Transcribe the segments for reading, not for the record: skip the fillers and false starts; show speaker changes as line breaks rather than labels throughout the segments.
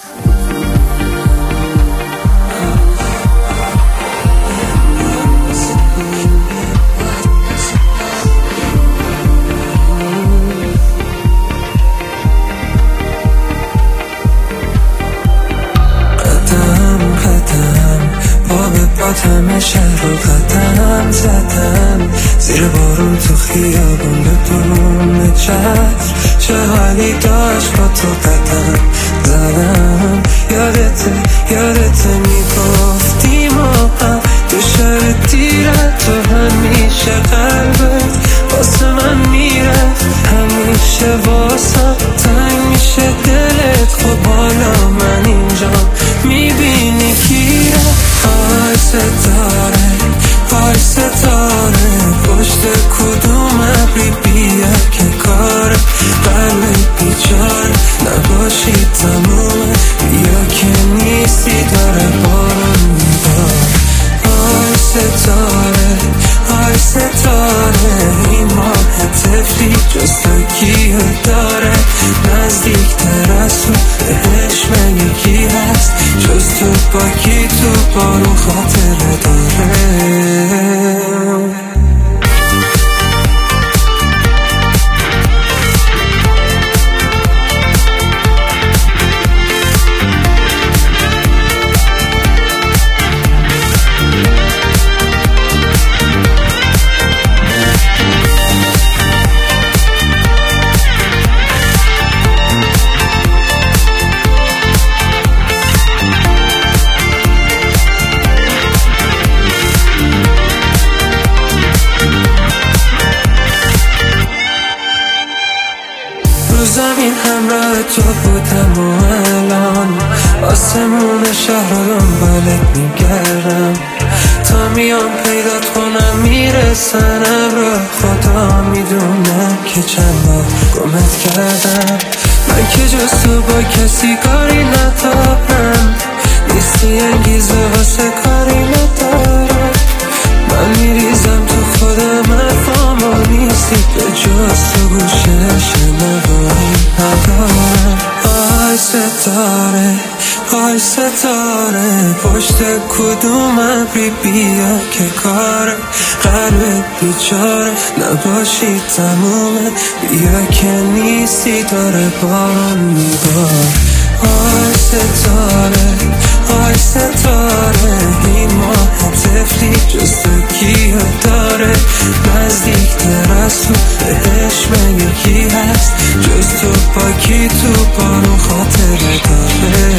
همه شهر رو قدم زدم، زیر بارون تو خیابون بدون چتر، چه حالی داشت با تو قدم زدم. یادته میگفتی ما هم تو شهر دیرت، تو همیشه قلبت واسه من میرفت، همیشه واسه تنگ میشه دلت. خب حالا من اینجا میبینی کی رفت؟ های ستاره پشت کدوم ابری بیا که کار قلب بیچاره نباشی تمومه، بیا که نیستی داره بارون میبار. های ستاره این ماه تفلی جز تو کیه داره، نزدیکتر از تو بهش مگه کی هست جز تو؟ با کی تو بارون خاطره داره؟ زمین همراه تو بودم و الان آسمون شهر رو دنبالت میگردم، تا میام پیدات کنم میرسنم رو. خدا میدونم که چند بار گمت کردم، من که جز تو با کسی کاری ندارم، نیستی انگیزه واسه کاری ندارم. من میریزم تو خودم حرفامو نیستی به جز تو گوشش نوایی ندارم. های ستاره پشت کدوم ابری بیا که کار قلب بیچاره نباشی تمومه، بیا که نیستی داره بارون میبار. های ستاره این ماه تفلی جز تو کیه داره، نزدیکتر از تو بهش مگه کی هست جز تو؟ با کی تو بارون خاطره داره؟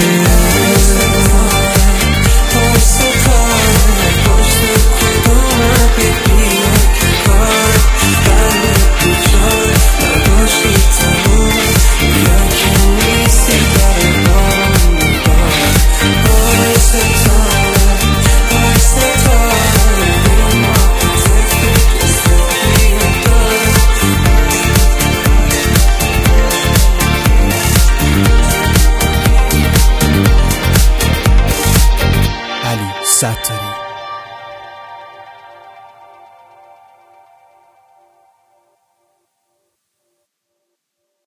های ستاره پشت کدوم ابری بیا که کار قلب بیچاره نباشی تمومه، بیا که نیستی داره بارون میبار. های ستاره این ماه تفلی جز تو کیه داره.
علی ستاری.